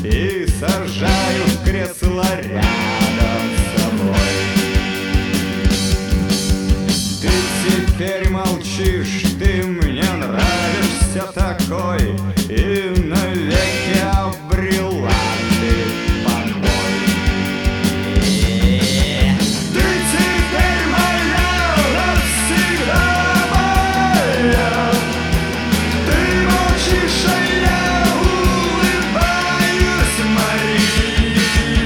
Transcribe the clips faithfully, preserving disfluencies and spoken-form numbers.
и сажаю в кресло рядом с собой. Ты теперь молчишь, ты мне нравишься такой, и навеки обрела ты покой. Ты теперь моя, навсегда моя. Ты молчишь, а я улыбаюсь, Мария.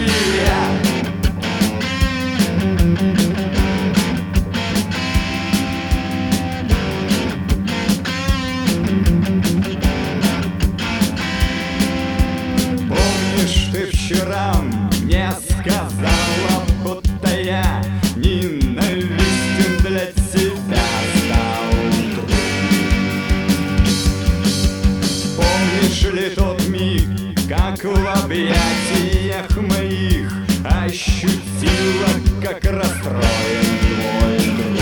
Помнишь, ты вчера мне сказала, будто я ненавистен для тебя стал вдруг. Помнишь ли тот миг, как в объятиях моих ощутила, как расстроен твой друг?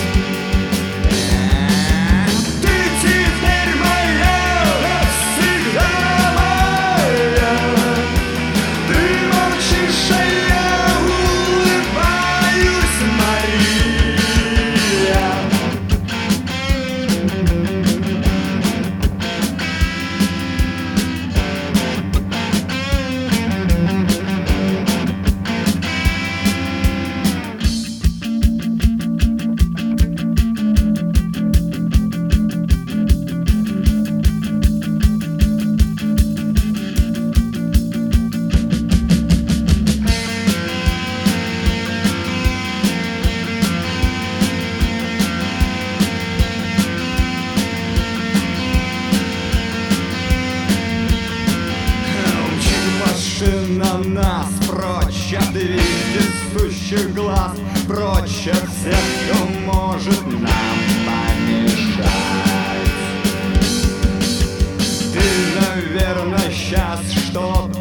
Ты теперь моя, навсегда моя. Ты молчишь, а я улыбаюсь, Мария. На нас прочь от вездесущих глаз, прочь от всех, кто может нам помешать. Ты, наверное, сейчас что-то